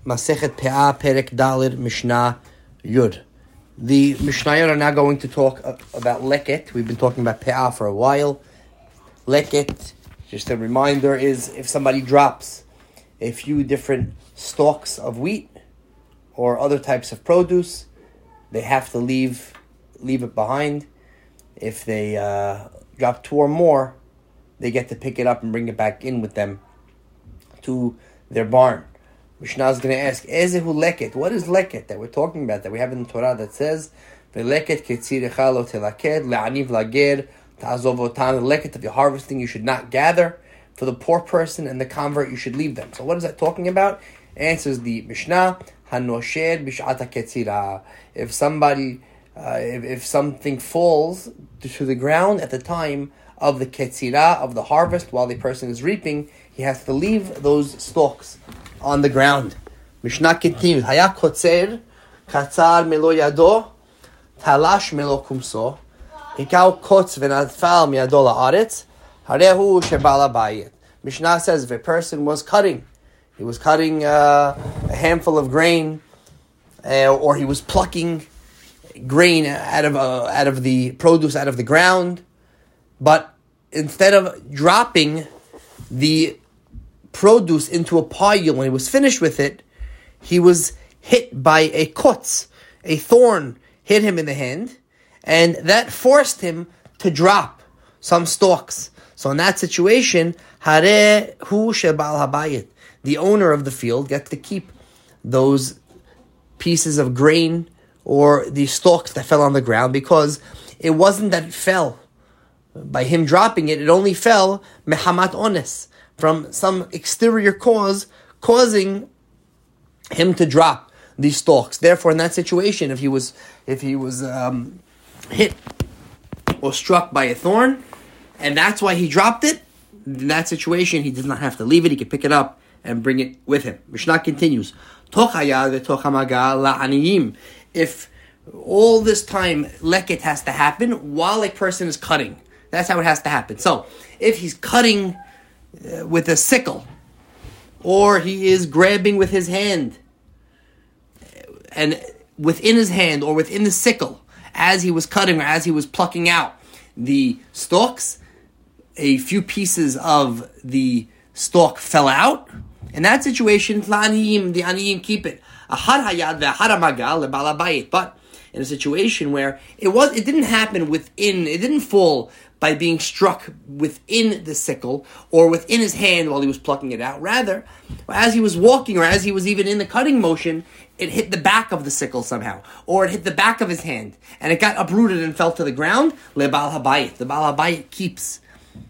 Masechet Pe'ah, Perek Dalid, Mishnah Yud. The Mishnayot are now going to talk about leket. We've been talking about Pe'ah for a while. Leket, just a reminder, is if somebody drops a few different stalks of wheat or other types of produce, they have to leave it behind. If they drop two or more, they get to pick it up and bring it back in with them to their barn. Mishnah is going to ask, Ezehu leket? What is leket that we're talking about, that we have in the Torah that says, V'leket ketzirecha lo telaked, le'aniv lager, ta'azov otan. The leket of your harvesting you should not gather. For the poor person and the convert, you should leave them. So what is that talking about? Answers the Mishnah, hanoshed b'sh'at ketzira. If somebody, if something falls to the ground at the time of the ketzira, of the harvest, while the person is reaping, he has to leave those stalks on the ground. Mishnah continues, Haya kotzer, katzar melo yado, talash melo kumso, hikau kotz v'nadfal miyado la'aretz, harehu shebala bayit. Mishnah says, if a person was cutting, he was cutting a handful of grain, or he was plucking grain out of the produce out of the ground, but instead of dropping the produce into a pile when he was finished with it, he was hit by a kotz, a thorn hit him in the hand, and that forced him to drop some stalks. So in that situation, harehu shebal habayit, the owner of the field gets to keep those pieces of grain or the stalks that fell on the ground, because it wasn't that it fell by him dropping it, it only fell mehamat ones, from some exterior cause causing him to drop these stalks. Therefore, in that situation, if he was hit or struck by a thorn, and that's why he dropped it, in that situation, he does not have to leave it. He can pick it up and bring it with him. Mishnah continues, if all this time leket has to happen while a person is cutting, that's how it has to happen. So, if he's cutting with a sickle, or he is grabbing with his hand, and within his hand or within the sickle, as he was cutting or as he was plucking out the stalks, a few pieces of the stalk fell out. In that situation, the aniyim keep it. But in a situation where it didn't happen it didn't fall by being struck within the sickle or within his hand while he was plucking it out. Rather, as he was walking or as he was even in the cutting motion, it hit the back of the sickle somehow, or it hit the back of his hand, and it got uprooted and fell to the ground. Lebal habayit. The Baal habayit keeps,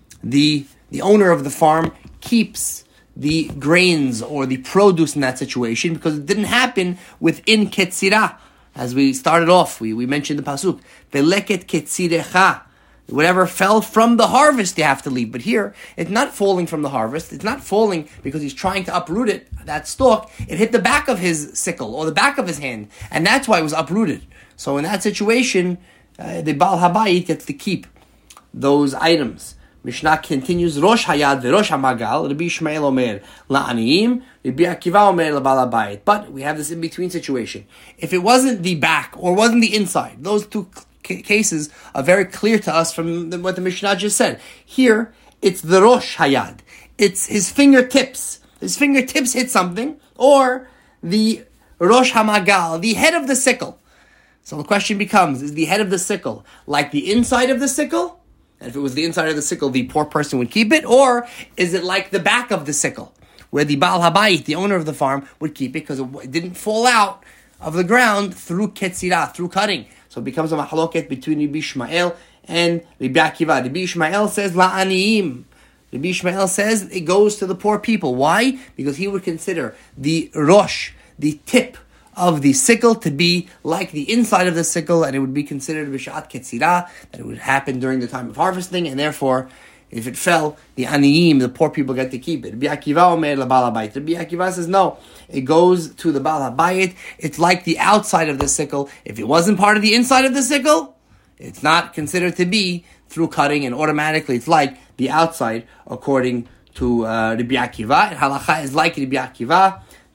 the owner of the farm keeps the grains or the produce in that situation, because it didn't happen within ketzira. As we started off, we mentioned the pasuk, Veleket ketzirecha. Whatever fell from the harvest, you have to leave. But here, it's not falling from the harvest. It's not falling because he's trying to uproot it, that stalk. It hit the back of his sickle or the back of his hand, and that's why it was uprooted. So in that situation, the Baal Habayit gets to keep those items. Mishnah continues, Rosh Hayad veRosh Hamagal, Rabbi Ishmael Omer la'aniyim, Rabbi Akiva Omer la'Baal Habayit. But we have this in-between situation. If it wasn't the back or wasn't the inside, those two cases are very clear to us from what the Mishnah just said. Here, it's the Rosh Hayad. It's his fingertips. His fingertips hit something, or the Rosh Hamagal, the head of the sickle. So the question becomes, is the head of the sickle like the inside of the sickle? And if it was the inside of the sickle, the poor person would keep it, or is it like the back of the sickle, where the Baal Habayit, the owner of the farm, would keep it because it didn't fall out of the ground through ketzira, through cutting. So it becomes a mahloket between Rabbi Ishmael and Rabbi Akiva. Rabbi Ishmael says, la'aniyim. Rabbi Ishmael says it goes to the poor people. Why? Because he would consider the rosh, the tip of the sickle, to be like the inside of the sickle, and it would be considered b'shat ketzira, that it would happen during the time of harvesting, and therefore, if it fell, the aniyim, the poor people, get to keep it. Rabbi Akiva omer leBaal habayit. Rabbi Akiva says no, it goes to the Baal habayit. It's like the outside of the sickle. If it wasn't part of the inside of the sickle, it's not considered to be through cutting, and automatically it's like the outside, according to Rabbi Akiva. And halacha is like Rabbi Akiva,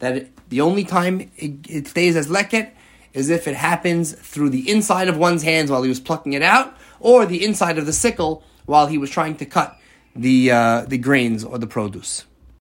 that the only time it stays as leket is if it happens through the inside of one's hands while he was plucking it out, or the inside of the sickle while he was trying to cut the grains or the produce.